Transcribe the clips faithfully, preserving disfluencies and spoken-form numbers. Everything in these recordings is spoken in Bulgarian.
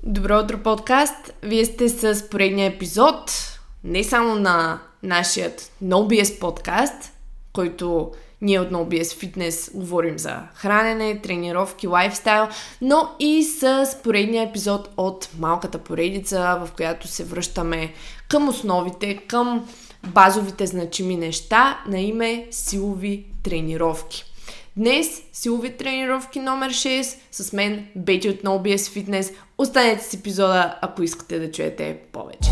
Добро утро, подкаст! Вие сте с поредния епизод, не само на нашият No би ес подкаст, който ние от No би ес Fitness говорим за хранене, тренировки, лайфстайл, но и с поредния епизод от малката поредица, в която се връщаме към основите, към базовите значими неща на име силови тренировки. Днес силови тренировки номер шест с мен, Бети от No би ес Fitness. Останете с епизода, ако искате да чуете повече.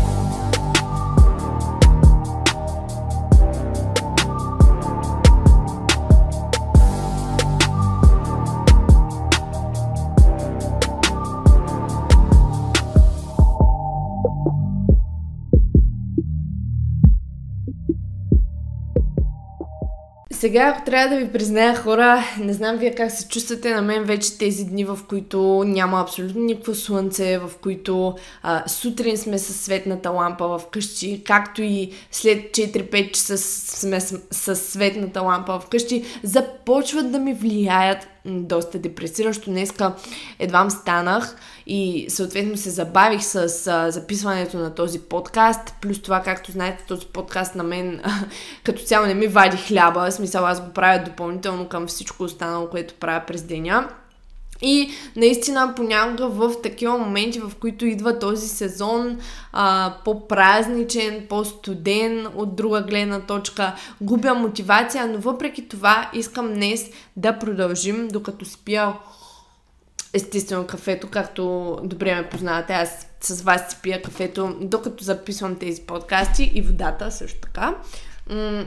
Сега, ако трябва да ви призная, хора, не знам вие как се чувствате, на мен вече тези дни, в които няма абсолютно никакво слънце, в които а, сутрин сме със светната лампа вкъщи, както и след четири-пет часа сме с, с светната лампа вкъщи, започват да ми влияят доста депресиращо. Днеска едвам станах и съответно се забавих с а, записването на този подкаст, плюс това, както знаете, този подкаст на мен а, като цяло не ми вади хляба, в смисъл аз го правя допълнително към всичко останало, което правя през деня. И наистина понякога в такива моменти, в които идва този сезон а, по-празничен, по-студен от друга гледна точка, губя мотивация, но въпреки това искам днес да продължим, докато спия естествено кафето, както добре ме познавате, аз с вас си пия кафето, докато записвам тези подкасти, и водата също така. М-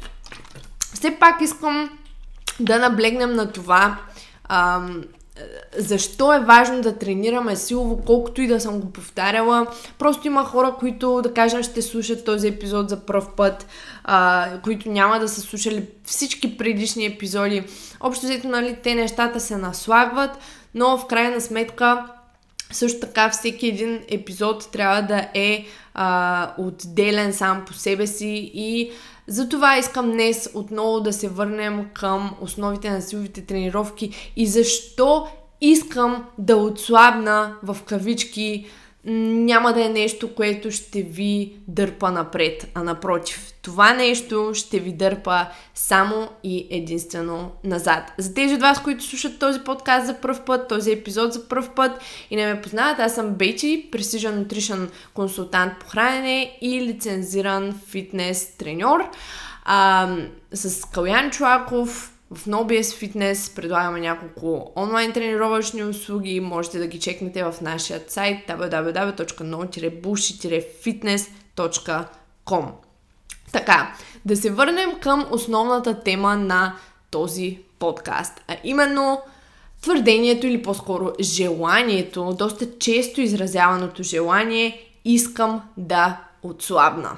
все пак искам да наблегнем на това, ам, защо е важно да тренираме силово, колкото и да съм го повтаряла. Просто има хора, които, да кажем, ще слушат този епизод за пръв път, а, които няма да са слушали всички предишни епизоди. Общо взето, нали, те нещата се наслагват, но в крайна сметка също така всеки един епизод трябва да е а, отделен сам по себе си, и затова искам днес отново да се върнем към основите на силовите тренировки и защо искам да отслабна в кавички. Няма да е нещо, което ще ви дърпа напред, а напротив, това нещо ще ви дърпа само и единствено назад. За тези от вас, които слушат този подкаст за пръв път, този епизод за пръв път и не ме познават, аз съм Бети, Precision Nutrition консултант по хранене и лицензиран фитнес треньор. А, с Калян Чолаков в No би ес Fitness предлагаме няколко онлайн тренировъчни услуги. Можете да ги чекнете в нашия сайт дабъл ю дабъл ю дабъл ю точка no bullshit fitness точка com. Така, да се върнем към основната тема на този подкаст, а именно твърдението или по-скоро желанието, доста често изразяваното желание, искам да отслабна.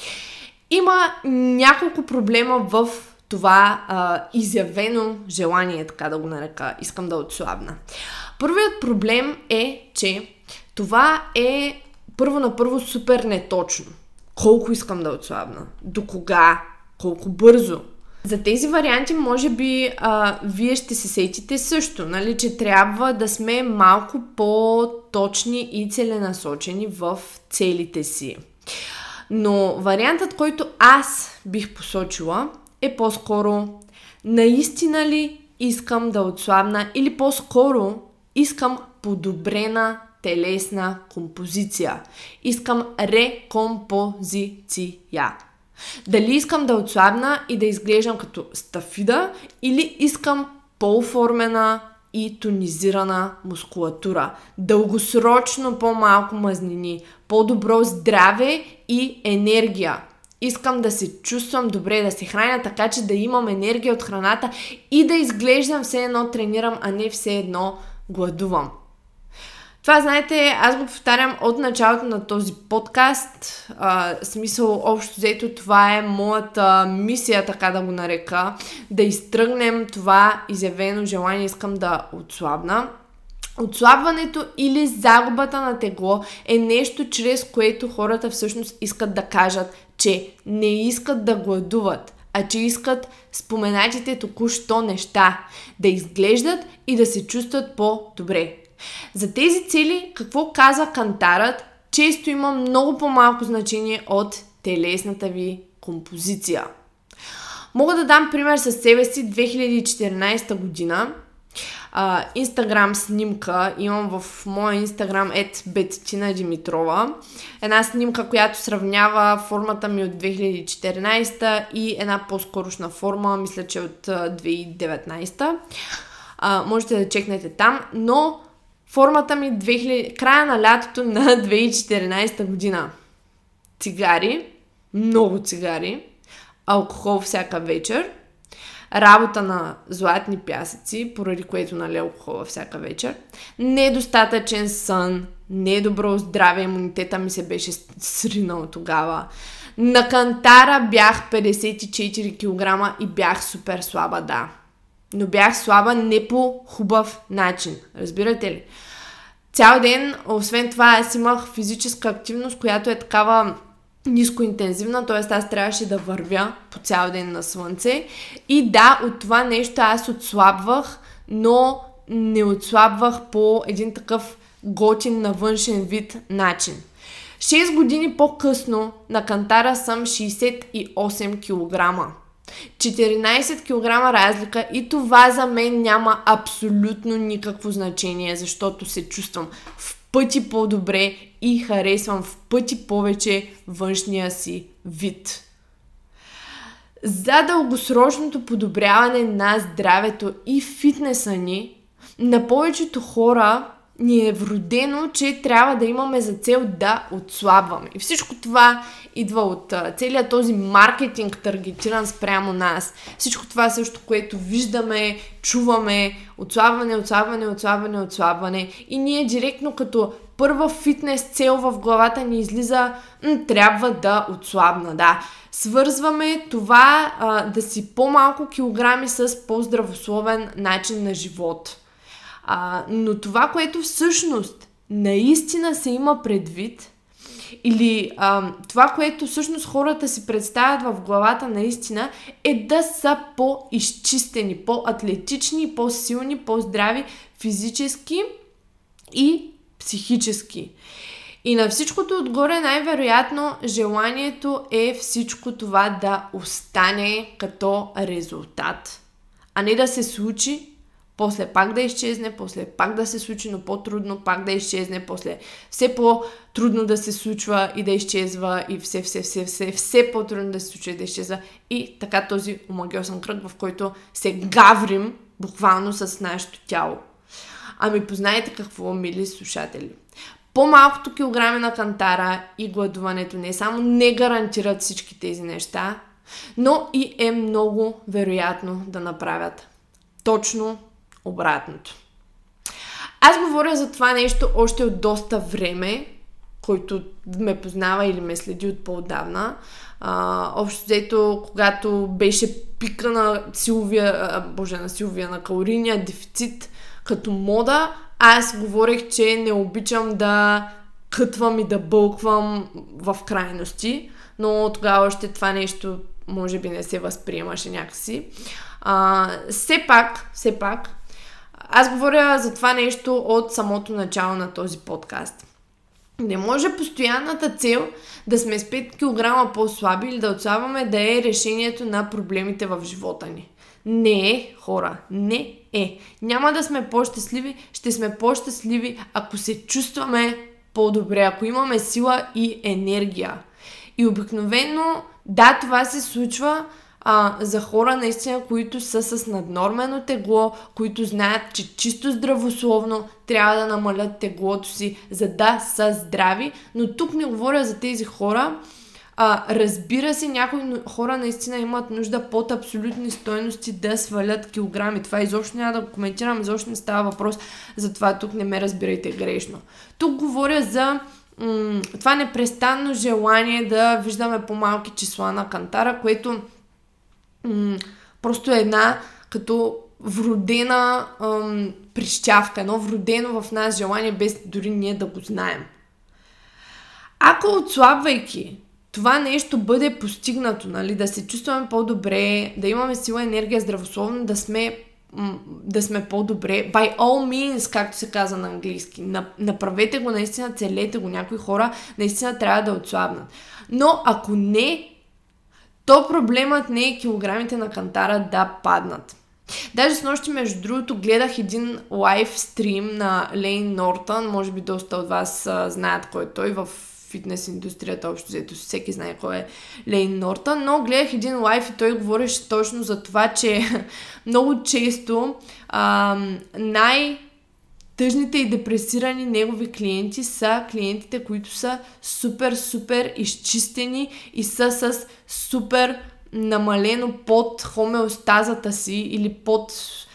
Има няколко проблема в това а, изявено желание, така да го нарека, искам да отслабна. Първият проблем е, че това е първо на първо супер неточно. Колко искам да отслабна? До кога? Колко бързо? За тези варианти може би а, вие ще се сетите също, нали, че трябва да сме малко по-точни и целенасочени в целите си. Но вариантът, който аз бих посочила, е по-скоро наистина ли искам да отслабна, или по-скоро искам подобрена телесна композиция. Искам рекомпозиция. Дали искам да отслабна и да изглеждам като стафида, или искам по-оформена и тонизирана мускулатура. Дългосрочно по-малко мазнини, по-добро здраве и енергия. Искам да се чувствам добре, да се храня така, че да имам енергия от храната и да изглеждам все едно тренирам, а не все едно гладувам. Това, знаете, аз го повтарям от началото на този подкаст. А, смисъл, общо взето, това е моята мисия, така да го нарека, да изтръгнем това изявено желание, искам да отслабна. Отслабването или загубата на тегло е нещо, чрез което хората всъщност искат да кажат, че не искат да гладуват, а че искат споменатите току-що неща да изглеждат и да се чувстват по-добре. За тези цели, какво казва кантарът, често има много по-малко значение от телесната ви композиция. Мога да дам пример със себе си. две хиляди и четиринадесета година. Инстаграм снимка, имам в моя инстаграм ет Бетина Димитрова, една снимка, която сравнява формата ми от две хиляди и четиринадесета и една по-скорошна форма, мисля, че от две хиляди и деветнадесета. А, можете да чекнете там, но формата ми две хиляди, края на лятото на две хиляди и четиринадесета година. Цигари, много цигари, алкохол всяка вечер, работа на златни пясъци, поради което нали алкохола всяка вечер, недостатъчен сън, недобро здраве, имунитета ми се беше сринал тогава. На кантара бях петдесет и четири килограма и бях супер слаба, да. Но бях слаба не по хубав начин, разбирате ли? Цял ден, освен това, аз имах физическа активност, която е такава нискоинтензивна, т.е. аз трябваше да вървя по цял ден на слънце. И да, от това нещо аз отслабвах, но не отслабвах по един такъв готин на външен вид начин. шест години по-късно на кантара съм шейсет и осем килограма. четиринадесет килограма разлика и това за мен няма абсолютно никакво значение, защото се чувствам в пъти по-добре и харесвам в пъти повече външния си вид. За дългосрочното подобряване на здравето и фитнеса ни, на повечето хора ни е вродено, че трябва да имаме за цел да отслабваме. И всичко това идва от целият този маркетинг, таргетиран спрямо нас. Всичко това също, което виждаме, чуваме, отслабване, отслабване, отслабване, отслабване. И ние директно като първа фитнес цел в главата ни излиза, м- трябва да отслабна, да. Свързваме това а, да си по-малко килограми с по-здравословен начин на живот. А, но това, което всъщност наистина се има предвид, или а, това, което всъщност хората си представят в главата наистина, е да са по-изчистени, по-атлетични, по-силни, по-здрави физически и психически. И на всичкото отгоре най-вероятно желанието е всичко това да остане като резултат, а не да се случи, после пак да изчезне, после пак да се случи, но по-трудно, пак да изчезне, после все по-трудно да се случва и да изчезва и все, все, все, все, все по-трудно да се случва и да изчезва. И така този омагьосан кръг, в който се гаврим буквално с нашето тяло. Ами познайте какво, мили слушатели. По-малкото килограми на кантара и гладуването не само не гарантират всички тези неща, но и е много вероятно да направят точно обратното. Аз говоря за това нещо още от доста време, който ме познава или ме следи от по-отдавна. А, общо взето, когато беше пика на силовия, а, боже, на силовия, на калорийния дефицит като мода, аз говорех, че не обичам да кътвам и да бълквам в крайности, но тогава още това нещо може би не се възприемаше някакси. А, все пак, все пак, аз говоря за това нещо от самото начало на този подкаст. Не може постоянната цел да сме с пет килограма по-слаби или да отслабваме да е решението на проблемите в живота ни. Не е, хора, не е. Няма да сме по-щастливи, ще сме по-щастливи, ако се чувстваме по-добре, ако имаме сила и енергия. И обикновено, да, това се случва а, за хора наистина, които са с наднормено тегло, които знаят, че чисто здравословно трябва да намалят теглото си, за да са здрави. Но тук не говоря за тези хора. А, разбира се, някои хора наистина имат нужда под абсолютни стойности да свалят килограми. Това изобщо няма да го коментирам, изобщо не става въпрос за това, тук не ме разбирайте грешно. Тук говоря за м- това непрестанно желание да виждаме по-малки числа на кантара, което м- просто е една като вродена м- прищявка, едно вродено в нас желание, без дори ние да го знаем. Ако отслабвайки това нещо бъде постигнато, нали, да се чувстваме по-добре, да имаме сила, енергия, здравословно, да сме м- да сме по-добре. By all means, както се казва на английски. Направете го, наистина целете го. Някои хора наистина трябва да отслабнат. Но ако не, то проблемът не е килограмите на кантара да паднат. Даже снощи, между другото, гледах един лайв стрим на Лейн Нортън. Може би доста от вас а, знаят кой е той в фитнес индустрията, общо взето всеки знае кой е Лейн Нортън, но гледах един лайв и той говореше точно за това, че много често а, най- тъжните и депресирани негови клиенти са клиентите, които са супер, супер изчистени и са с супер намалено под хомеостазата си или под,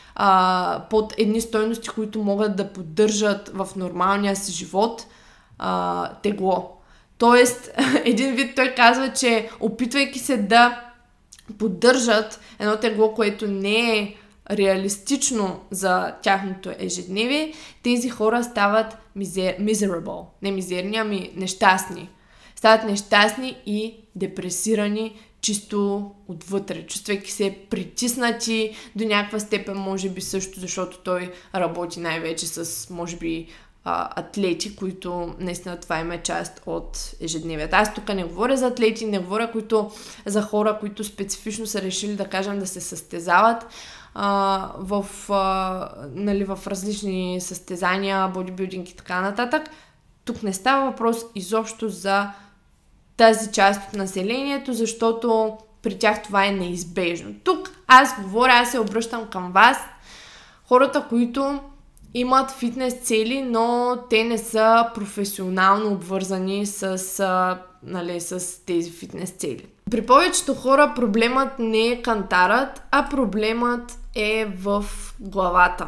а, под едни стойности, които могат да поддържат в нормалния си живот а, тегло. Тоест, един вид той казва, че опитвайки се да поддържат едно тегло, което не е реалистично за тяхното ежедневие, тези хора стават мизер, miserable. Не мизерни, ами нещастни. Стават нещастни и депресирани чисто отвътре, чувствайки се притиснати до някаква степен, може би също, защото той работи най-вече с, може би, атлети, които наистина това има част от ежедневието. Аз тук не говоря за атлети, не говоря които, за хора, които специфично са решили, да кажем, да се състезават а, в, а, нали, в различни състезания, бодибилдинг и така нататък. Тук не става въпрос изобщо за тази част от населението, защото при тях това е неизбежно. Тук аз говоря, аз се обръщам към вас, хората, които имат фитнес цели, но те не са професионално обвързани с, а, нали, с тези фитнес цели. При повечето хора проблемът не е кантарът, а проблемът е в главата.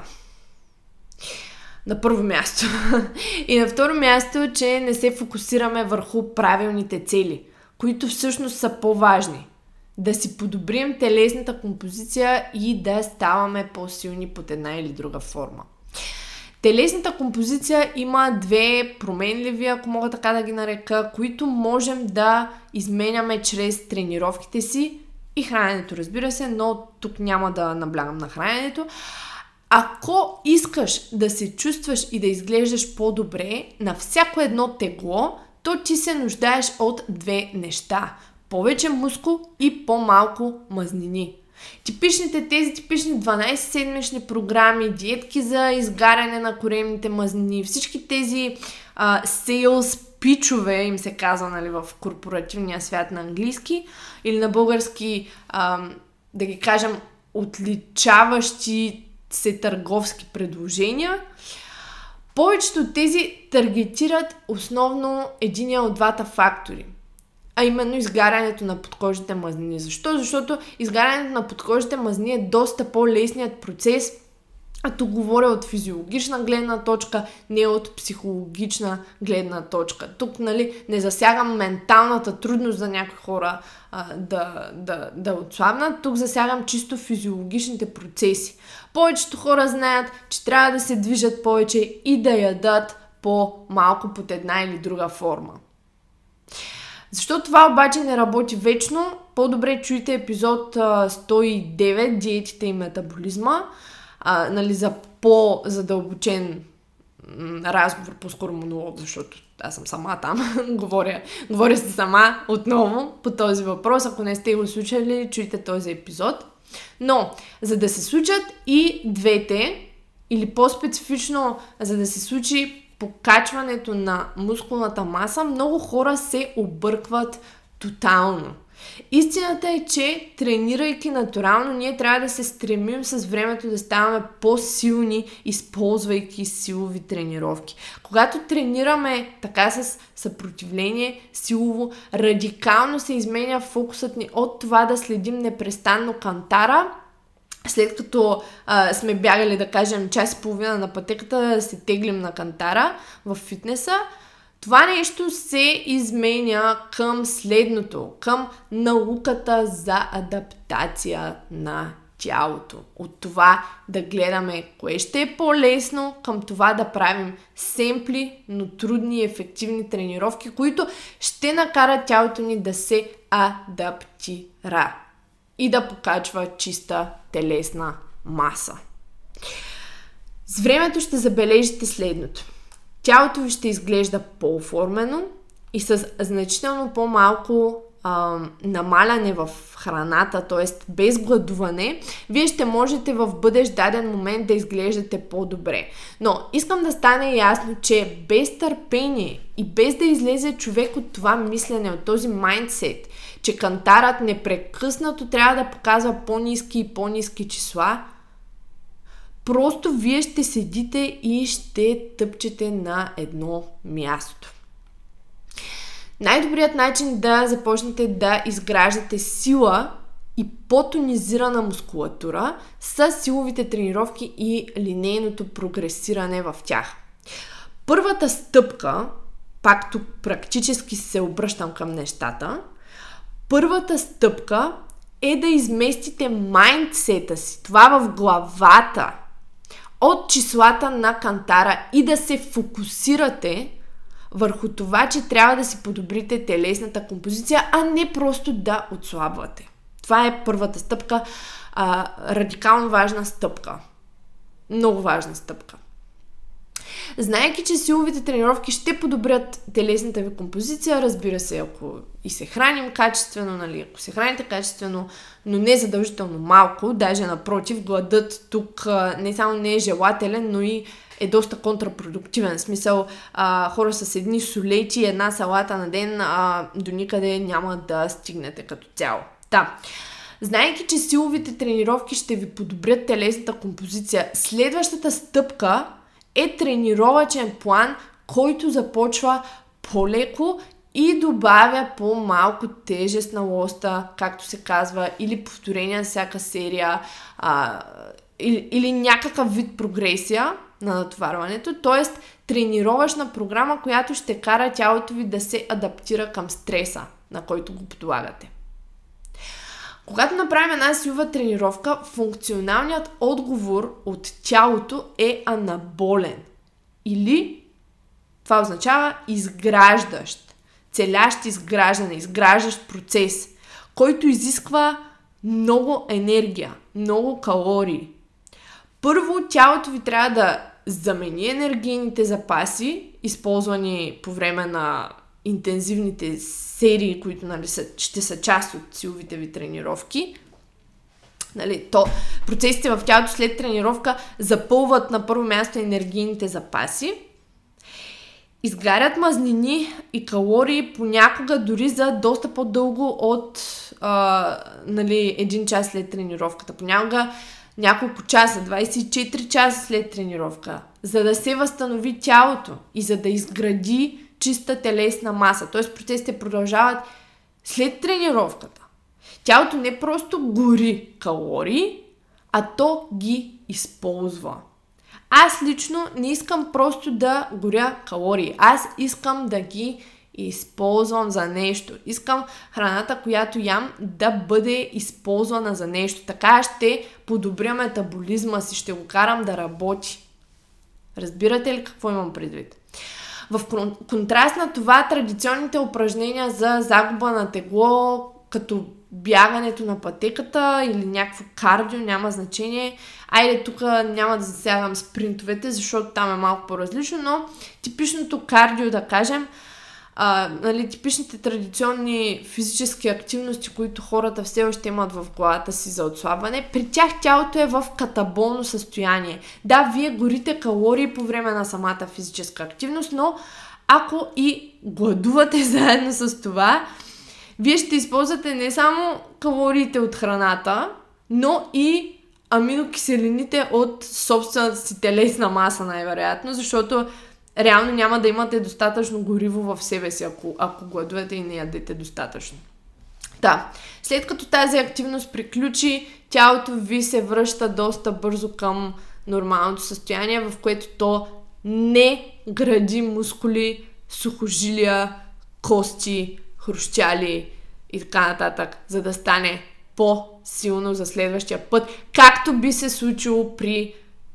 На първо място. И на второ място, че не се фокусираме върху правилните цели, които всъщност са по-важни. Да си подобрим телесната композиция и да ставаме по-силни под една или друга форма. Телесната композиция има две променливи, ако мога така да ги нарека, които можем да изменяме чрез тренировките си и храненето, разбира се, но тук няма да наблягам на храненето. Ако искаш да се чувстваш и да изглеждаш по-добре на всяко едно тегло, то ти се нуждаеш от две неща. Повече мускул и по-малко мазнини. Типичните, тези типични дванайсет-седмични програми, диетки за изгаряне на коремните мазнини, всички тези а, sales пичове, им се казва, нали, в корпоративния свят на английски, или на български, а, да ги кажем, отличаващи се търговски предложения. Повечето от тези таргетират основно единия от двата фактори, а именно изгарянето на подкожните мазнини. Защо? Защото изгарянето на подкожните мазнини е доста по-лесният процес, а тук говоря от физиологична гледна точка, не от психологична гледна точка. Тук, нали, не засягам менталната трудност за някои хора а, да, да, да отслабнат, тук засягам чисто физиологичните процеси. Повечето хора знаят, че трябва да се движат повече и да ядат по-малко под една или друга форма. Защо това обаче не работи вечно? По-добре чуйте епизод сто и девет, диетите и метаболизма, а, нали, за по-задълбочен м- разговор, по-скоро монолог, защото аз съм сама там, говоря, говоря се сама отново по този въпрос. Ако не сте го слушали, чуйте този епизод. Но, за да се случат и двете, или по-специфично, за да се случи покачването на мускулната маса, много хора се объркват тотално. Истината е, че тренирайки натурално, ние трябва да се стремим с времето да ставаме по-силни, използвайки силови тренировки. Когато тренираме така с съпротивление, силово, радикално се изменя фокусът ни от това да следим непрестанно кантара, след като а, сме бягали, да кажем, час и половина на пътеката, да се теглим на кантара в фитнеса. Това нещо се изменя към следното, към науката за адаптация на тялото. От това да гледаме кое ще е по-лесно, към това да правим семпли, но трудни и ефективни тренировки, които ще накарат тялото ни да се адаптира и да покачва чиста телесна маса. С времето ще забележите следното. Тялото ви ще изглежда по-оформено и с значително по-малко а, намаляне в храната, т.е. без гладуване, вие ще можете в бъдещ даден момент да изглеждате по-добре. Но искам да стане ясно, че без търпение и без да излезе човек от това мислене, от този майндсет, че кантарът непрекъснато трябва да показва по-ниски и по-ниски числа, просто вие ще седите и ще тъпчете на едно място. Най-добрият начин да започнете да изграждате сила и по-тонизирана мускулатура са силовите тренировки и линейното прогресиране в тях. Първата стъпка, пак тук практически се обръщам към нещата, първата стъпка е да изместите майндсета си, това в главата, от числата на кантара и да се фокусирате върху това, че трябва да си подобрите телесната композиция, а не просто да отслабвате. Това е първата стъпка, а, радикално важна стъпка. Много важна стъпка. Знаейки, че силовите тренировки ще подобрят телесната ви композиция, разбира се, ако и се храним качествено, нали, ако се храните качествено, но не задължително малко, даже напротив, гладът тук а, не само не е желателен, но и е доста контрапродуктивен. В смисъл, а, хора с едни солейчи и една салата на ден а, до никъде няма да стигнете като цяло. Да. Знаейки, че силовите тренировки ще ви подобрят телесната композиция, следващата стъпка е тренировъчен план, който започва по-леко и добавя по-малко тежест на лоста, както се казва, или повторение на всяка серия, а, или, или някакъв вид прогресия на натоварването, т.е. тренировъчна програма, която ще кара тялото ви да се адаптира към стреса, на който го подлагате. Когато направим една силова тренировка, функционалният отговор от тялото е анаболен. Или това означава изграждащ, целящ изграждане, изграждащ процес, който изисква много енергия, много калории. Първо, тялото ви трябва да замени енергийните запаси, използвани по време на интензивните серии, които, нали, са, ще са част от силовите ви тренировки. Нали, то, процесите в тялото след тренировка запълват на първо място енергийните запаси, изгарят мазнини и калории понякога дори за доста по-дълго от а, нали, един час след тренировката. Понякога няколко часа, двайсет и четири часа след тренировка, за да се възстанови тялото и за да изгради чиста телесна маса. Т.е. процесите продължават след тренировката. Тялото не просто гори калории, а то ги използва. Аз лично не искам просто да горя калории. Аз искам да ги използвам за нещо. Искам храната, която ям, да бъде използвана за нещо. Така ще подобря метаболизма си, ще го карам да работи. Разбирате ли какво имам предвид? В контраст на това, традиционните упражнения за загуба на тегло, като бягането на пътеката или някакво кардио, няма значение. Айде, тук няма да засягам спринтовете, защото там е малко по-различно, но типичното кардио, да кажем, а, нали, типичните традиционни физически активности, които хората все още имат в главата си за отслабване, при тях тялото е в катаболно състояние. Да, вие горите калории по време на самата физическа активност, но ако и гладувате заедно с това, вие ще използвате не само калориите от храната, но и аминокиселините от собствената си телесна маса, най-вероятно, защото реално няма да имате достатъчно гориво в себе си, ако, ако гладувате и не ядете достатъчно. Да, след като тази активност приключи, тялото ви се връща доста бързо към нормалното състояние, в което то не гради мускули, сухожилия, кости, хрущяли и така нататък, за да стане по-силно за следващия път, както би се случило при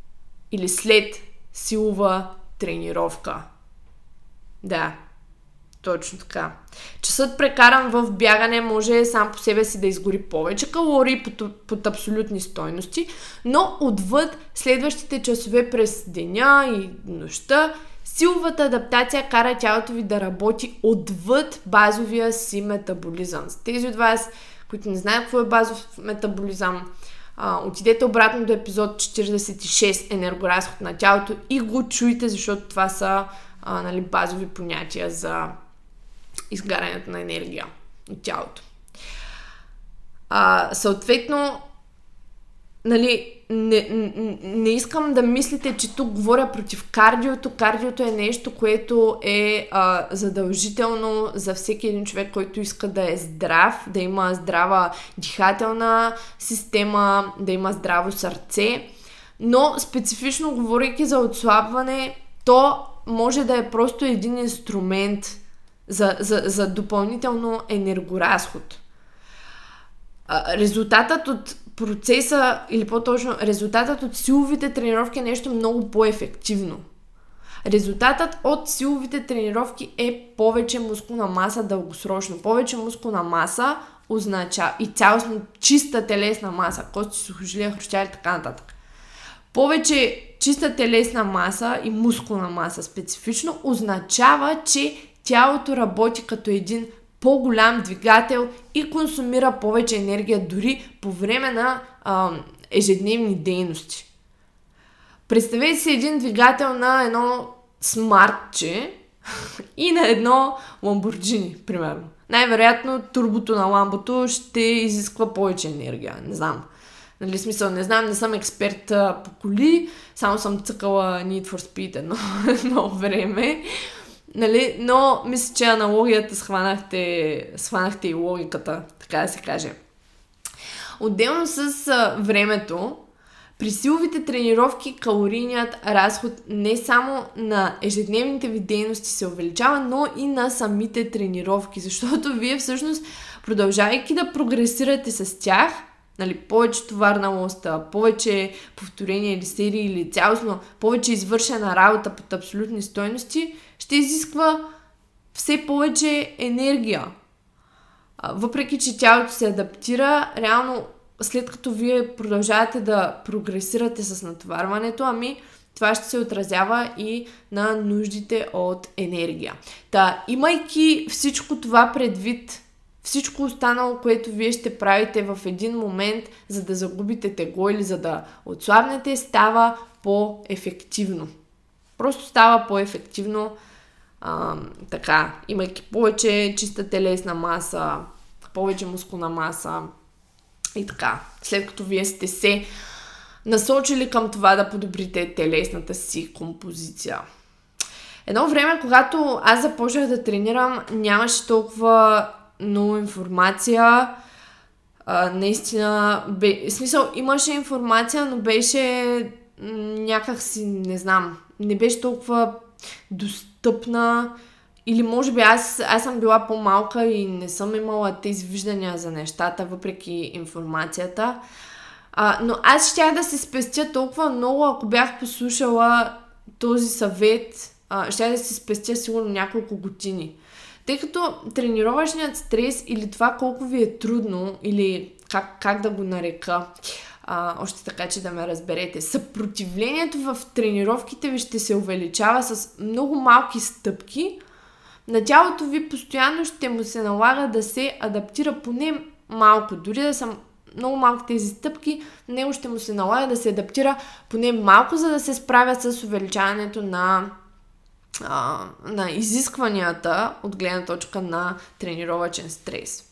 или след силова тренировка. Да. Точно така. Часът прекаран в бягане може сам по себе си да изгори повече калории под, под абсолютни стойности, но отвъд следващите часове през деня и нощта, силовата адаптация кара тялото ви да работи отвъд базовия си метаболизъм. С тези от вас, които не знаят какво е базов метаболизъм, а, отидете обратно до епизод четиридесет и шест енергоразход на тялото и го чуйте, защото това са а, нали, базови понятия за изгарянето на енергия от тялото. А, съответно, нали, не, не, не искам да мислите, че тук говоря против кардиото. Кардиото е нещо, което е а, задължително за всеки един човек, който иска да е здрав, да има здрава дихателна система, да има здраво сърце. Но специфично говорейки за отслабване, то може да е просто един инструмент за, за, за допълнително енергоразход. А, резултатът от процеса, или по-точно резултатът от силовите тренировки е нещо много по-ефективно. Резултатът от силовите тренировки е повече мускулна маса дългосрочно. Повече мускулна маса означава и цялостно чиста телесна маса, кости, сухожилия, хрущяли и така нататък. Повече чиста телесна маса и мускулна маса специфично означава, че тялото работи като един по-голям двигател и консумира повече енергия дори по време на а, ежедневни дейности. Представете си един двигател на едно смартче и на едно ламборджини, примерно. Най-вероятно турбото на ламбото ще изисква повече енергия. Не знам. Нали, смисъл, не знам, не съм експерт а, по коли, само съм цъкала Need for Speed едно, едно време. Нали? Но мисля, че аналогията схванахте, схванахте и логиката, така да се каже. Отделно с а, времето, при силовите тренировки калорийният разход не само на ежедневните ви дейности се увеличава, но и на самите тренировки, защото вие всъщност, продължавайки да прогресирате с тях, нали, повече товар на лоста, повече повторения или серии или цялостно повече извършена работа под абсолютни стойности, ще изисква все повече енергия. Въпреки че тялото се адаптира, реално след като вие продължавате да прогресирате с натоварването, ами това ще се отразява и на нуждите от енергия. Та, имайки всичко това предвид, всичко останало, което вие ще правите в един момент, за да загубите тегло или за да отслабнете, става по-ефективно. Просто става по-ефективно, а, така, имайки повече чиста телесна маса, повече мускулна маса и така. След като вие сте се насочили към това да подобрите телесната си композиция. Едно време, когато аз започнах да тренирам, нямаше толкова много информация. А, наистина, бе, в смисъл, имаше информация, но беше м- някак си, не знам, не беше толкова достъпна. Или може би аз, аз съм била по-малка и не съм имала тези виждания за нещата, въпреки информацията. А, но аз щях да се спестя толкова много, ако бях послушала този съвет, а, щях да се спестя сигурно няколко години. Тъй като тренировъчният стрес или това колко ви е трудно, или как, как да го нарека, а, още така, че да ме разберете, съпротивлението в тренировките ви ще се увеличава с много малки стъпки. На тялото ви постоянно ще му се налага да се адаптира поне малко, дори да са много малко тези стъпки, него ще му се налага да се адаптира поне малко, за да се справят с увеличаването на А, на изискванията от гледна точка на тренировъчен стрес.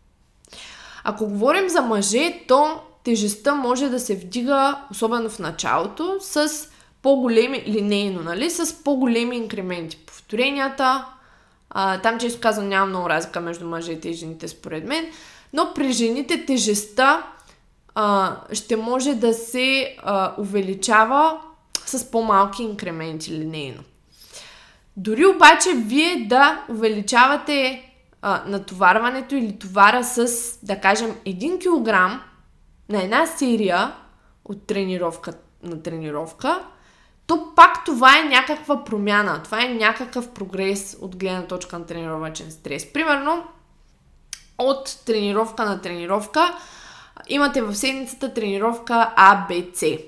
Ако говорим за мъже, то тежестта може да се вдига, особено в началото, с по-големи, линейно, нали? С по-големи инкременти. Повторенията, а, там често казвам, няма много разлика между мъжете и жените според мен, но при жените тежестта а, ще може да се а, увеличава с по-малки инкременти линейно. Дори обаче вие да увеличавате а, натоварването или товара с, да кажем, един килограм на една серия от тренировка на тренировка, то пак това е някаква промяна, това е някакъв прогрес от гледна точка на тренировъчен стрес. Примерно, от тренировка на тренировка имате в седмицата тренировка А, Б, С.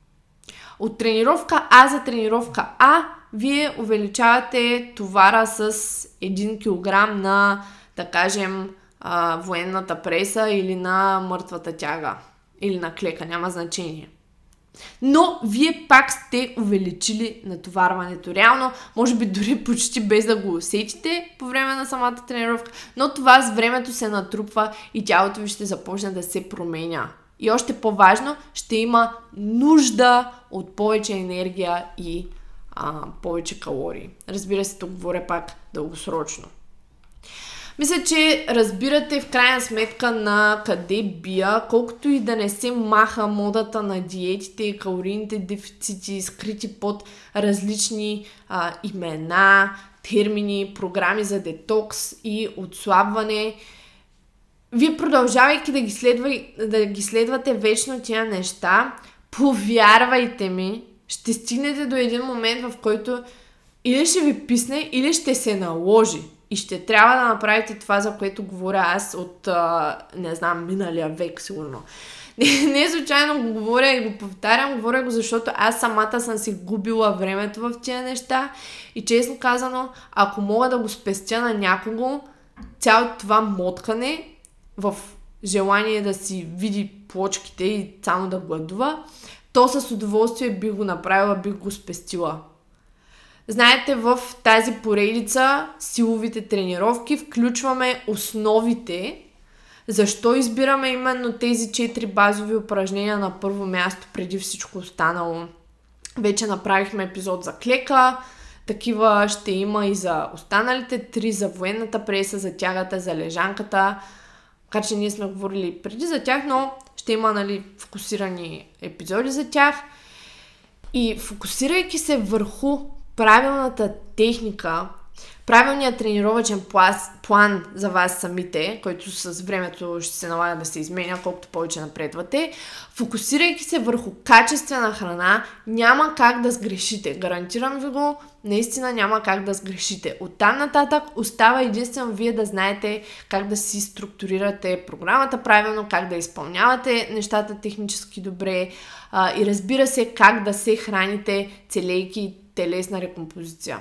От тренировка А за тренировка А вие увеличавате товара с един килограм на, да кажем, а, военната преса или на мъртвата тяга. Или на клека, няма значение. Но вие пак сте увеличили натоварването. Реално, може би дори почти без да го усетите по време на самата тренировка, но това с времето се натрупва и тялото ви ще започне да се променя. И още по-важно, ще има нужда от повече енергия и а, повече калории. Разбира се, тук говоря пак дългосрочно. Мисля, че разбирате в крайна сметка на къде бия, колкото и да не се маха модата на диетите и калорийните дефицити, скрити под различни а, имена, термини, програми за детокс и отслабване. Вие продължавайки да ги, следва, да ги следвате вечно тия неща, повярвайте ми, ще стигнете до един момент, в който или ще ви писне, или ще се наложи. И ще трябва да направите това, за което говоря аз от, а, не знам, миналия век, сигурно. Не, не случайно го говоря и го повтарям, говоря го, защото аз самата съм си губила времето в тия неща. И честно казано, ако мога да го спестя на някого, цялото това моткане в желание да си види плочките и само да гладува, то с удоволствие бих го направила, бих го спестила. Знаете, в тази поредица силовите тренировки включваме основите. Защо избираме именно тези четири базови упражнения на първо място преди всичко останало? Вече направихме епизод за клека, такива ще има и за останалите три, за военната преса, за тягата, за лежанката. Така че ние сме говорили преди за тях, но ще има, нали, фокусирани епизоди за тях. И фокусирайки се върху правилната техника, правилният тренировъчен план за вас самите, който с времето ще се налага да се изменя, колкото повече напредвате, фокусирайки се върху качествена храна, няма как да сгрешите. Гарантирам ви го, наистина няма как да сгрешите. Оттам нататък остава единствено вие да знаете как да си структурирате програмата правилно, как да изпълнявате нещата технически добре а, и разбира се как да се храните, целейки телесна рекомпозиция.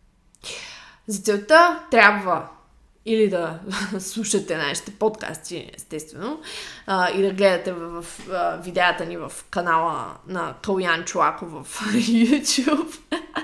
За целта трябва или да слушате нашите подкасти, естествено, а, и да гледате в, в, в видеята ни в канала на Калян Чолаков в YouTube.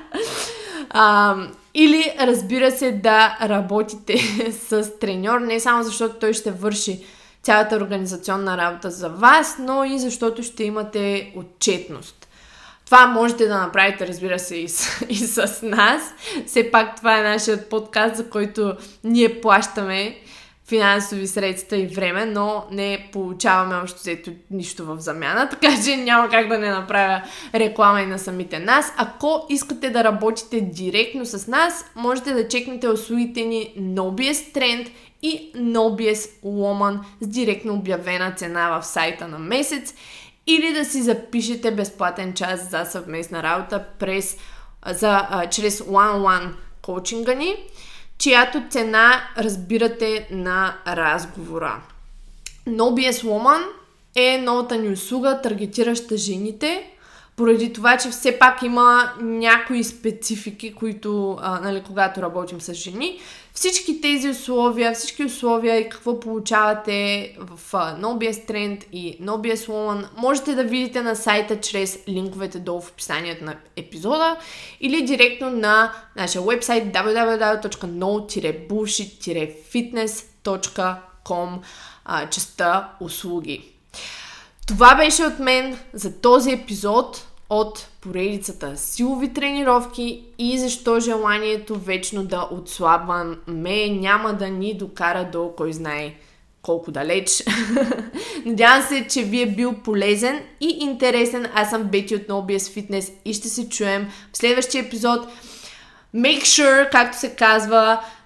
а, или, разбира се, да работите с треньор, не само защото той ще върши цялата организационна работа за вас, но и защото ще имате отчетност. Това можете да направите, разбира се, и с, и с нас. Все пак това е нашият подкаст, за който ние плащаме финансови средства и време, но не получаваме общо взето нищо в замяна, така че няма как да не направя реклама и на самите нас. Ако искате да работите директно с нас, можете да чекнете услугите ни No Би Ес Trend и No Би Ес Woman с директно обявена цена в сайта на месец, или да си запишете безплатен час за съвместна работа през, за, а, чрез one-on-one коучинга ни, чиято цена разбирате на разговора. No Би Ес Woman е новата ни услуга, таргетираща жените, поради това, че все пак има някои специфики, които, а, нали, когато работим с жени. Всички тези условия, всички условия и какво получавате в а, No Би Ес Trend и No Би Ес Woman можете да видите на сайта чрез линковете долу в описанието на епизода или директно на нашия вебсайт дабъл ю дабъл ю дабъл ю точка no bullshit fitness точка com, частта услуги. Това беше от мен за този епизод от поредицата силови тренировки и защо желанието вечно да отслабваме няма да ни докара до кой знае колко далеч. Надявам се, че ви е бил полезен и интересен. Аз съм Бети от No Би Ес Fitness и ще се чуем в следващия епизод. Make sure, както се казва,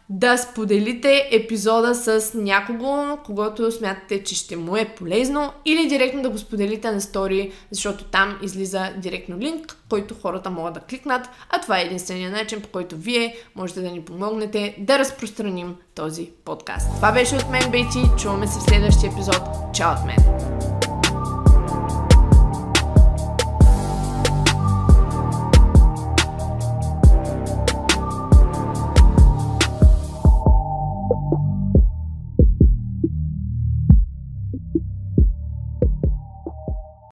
да споделите епизода с някого, когато смятате, че ще му е полезно, или директно да го споделите на стори, защото там излиза директно линк, който хората могат да кликнат, а това е единственият начин, по който вие можете да ни помогнете да разпространим този подкаст. Това беше от мен, Бети. Чуваме се в следващия епизод. Чао от мен!